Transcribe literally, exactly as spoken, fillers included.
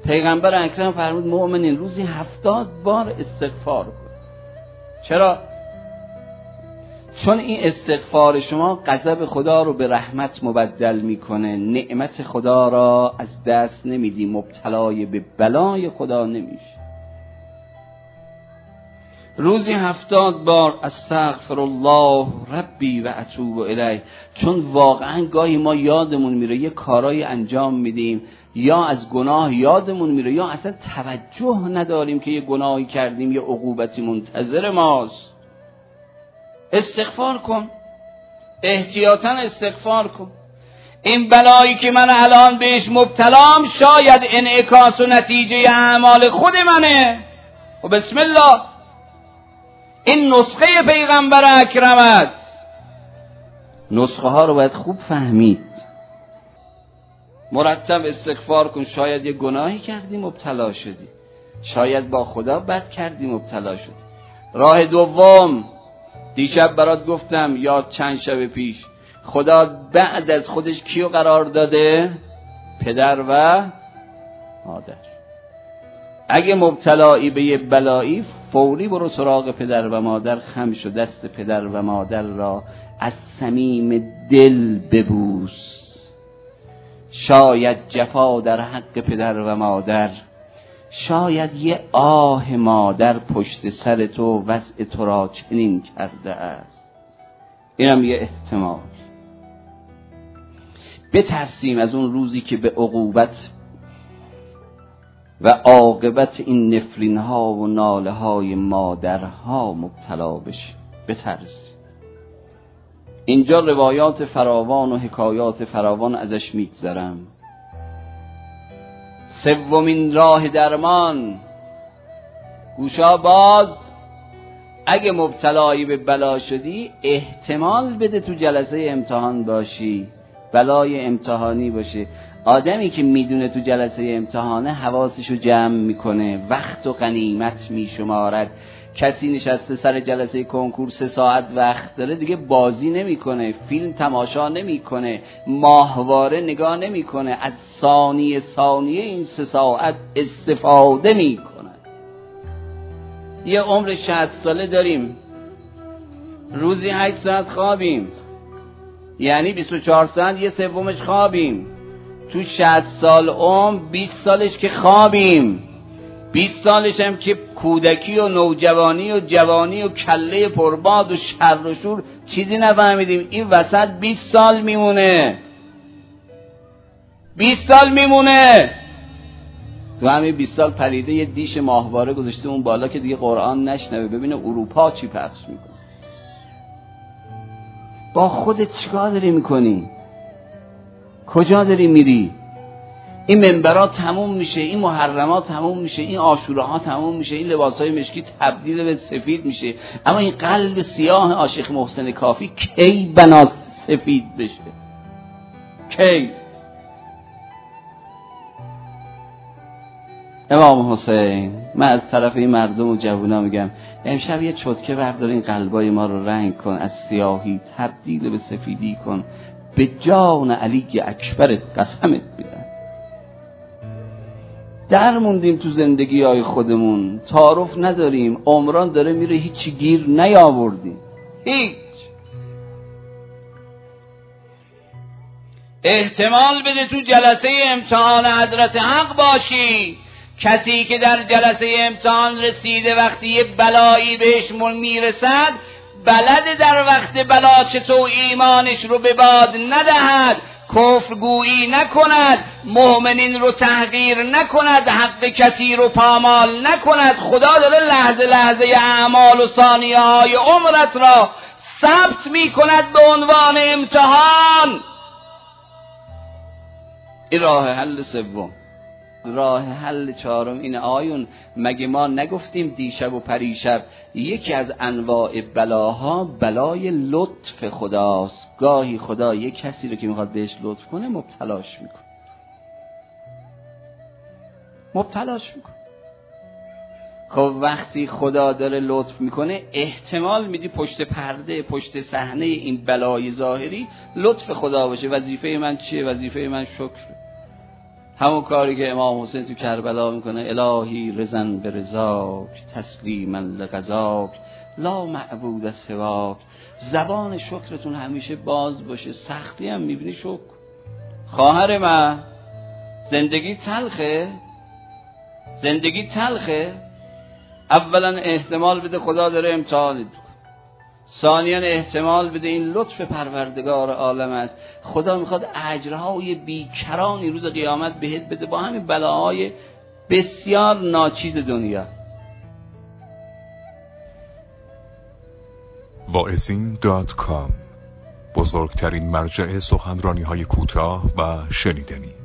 پیغمبر اکرم فرمود مؤمنین روزی هفتاد بار استغفار کن. چرا؟ چون این استغفار شما غضب خدا رو به رحمت مبدل میکنه، نعمت خدا را از دست نمیدی، مبتلای به بلای خدا نمیشه. روزی هفتاد بار استغفر الله ربی و اتوب الیه. چون واقعا گاهی ما یادمون میره یه کارایی انجام میدیم، یا از گناه یادمون میره، یا اصلا توجه نداریم که یه گناهی کردیم، یه عقوبتی منتظر ماست. استغفار کن، احتیاطاً استغفار کن. این بلایی که من الان بهش مبتلام شاید انعکاس و نتیجه اعمال خود منه و بسم الله. این نسخه پیغمبر اکرم است. نسخه ها رو باید خوب فهمید. مرتب استغفار کن. شاید یه گناهی کردی مبتلا شدی، شاید با خدا بد کردی مبتلا شدی. راه دوم، دیشب برات گفتم یا چند شب پیش، خدا بعد از خودش کیو قرار داده؟ پدر و مادر. اگه مبتلایی به یه بلایی، فوری برو سراغ پدر و مادر، خم شو، دست پدر و مادر را از صمیم دل ببوس. شاید جفا در حق پدر و مادر، شاید یه آه مادر پشت سر تو وضع تو را چنین کرده است. اینم یه احتمال. بترسیم از اون روزی که به عقوبت و عاقبت این نفرین ها و ناله های مادرها مبتلا بشیم. بترسیم. اینجا روایات فراوان و حکایات فراوان ازش میگذرم. سومین راه درمان، گوشا باز. اگه مبتلایی به بلا شدی، احتمال بده تو جلسه امتحان باشی، بلای امتحانی باشه. آدمی که میدونه تو جلسه امتحانه حواسشو جمع میکنه، وقت و غنیمت میشمارد. کسی نشسته سر جلسه کنکور سه ساعت وقت داره، دیگه بازی نمیکنه، فیلم تماشا نمیکنه، ماهواره نگاه نمیکنه، از ثانیه ثانیه این سه ساعت استفاده میکنه. یه عمر شصت ساله داریم، روزی هشت ساعت خوابیم، یعنی بیست و چهار ساعت یه سومش خوابیم. تو شصت سال عمر بیست سالش که خوابیم، بیست سالش هم که کودکی و نوجوانی و جوانی و کله پرباد و شر و شور چیزی نفهمیدیم. این وسط بیست سال میمونه، بیست سال میمونه. تو همین بیست سال پریده یه دیش ماهواره گذاشته اون بالا که دیگه قرآن نشنوه، ببینه اروپا چی پخش میکنه. با خودت چیکار داری میکنی؟ کجا داری میری؟ این منبرات تموم میشه، این محرمات تموم میشه، این عاشوراها تموم میشه، این لباسای مشکی تبدیل به سفید میشه، اما این قلب سیاه عاشق محسن کافی کی بنا سفید بشه؟ کی؟ امام حسین، من از طرف این مردم و جوونا میگم امشب یه چتکه بردار، این قلبای ما رو رنگ کن، از سیاهی تبدیل به سفیدی کن، به جان علی اکبرت قسمت بیارم. در موندیم تو زندگی های خودمون، تعارف نداریم، عمران داره میره، هیچی گیر نیاوردیم، هیچ. احتمال بده تو جلسه امتحان حضرت حق باشی. کسی که در جلسه امتحان رسیده وقتی یه بلایی بهش میرسد، بلده در وقت بلا چطور ایمانش رو به باد ندهد، کفرگویی نکند، مؤمنین رو تحقیر نکند، حق کسی رو پامال نکند. خدا داره لحظه لحظه اعمال و ثانیه های عمرت را ثبت می کند به عنوان امتحان. این راه حل سوم. راه حل چهارم اینه. آیون مگه ما نگفتیم دیشب و پریشب یکی از انواع بلاها بلای لطف خداست؟ گاهی خدا یک کسی رو که میخواد بهش لطف کنه مبتلاش میکنه، مبتلاش میکنه. خب وقتی خدا داره لطف میکنه، احتمال میدی پشت پرده، پشت صحنه این بلای ظاهری لطف خدا باشه. وظیفه من چیه؟ وظیفه من شکر. همون کاری که امام حسین تو کربلا میکنه، الهی رزن به رضاک تسلیما لقضاک لا معبود سواک. زبان شکرتون همیشه باز باشه، سختی هم میبینی شکر. خواهر من، زندگی تلخه، زندگی تلخه. اولا احتمال بده خدا داره امتحانت میکنه، ثانیاً احتمال بده این لطف پروردگار عالم است، خدا میخواد اجرهای بیکرانی روز قیامت بهت بده با همین بلاهای بسیار ناچیز دنیا. واعظین دات کام، بزرگترین مرجع سخنرانی های کوتاه و شنیدنی.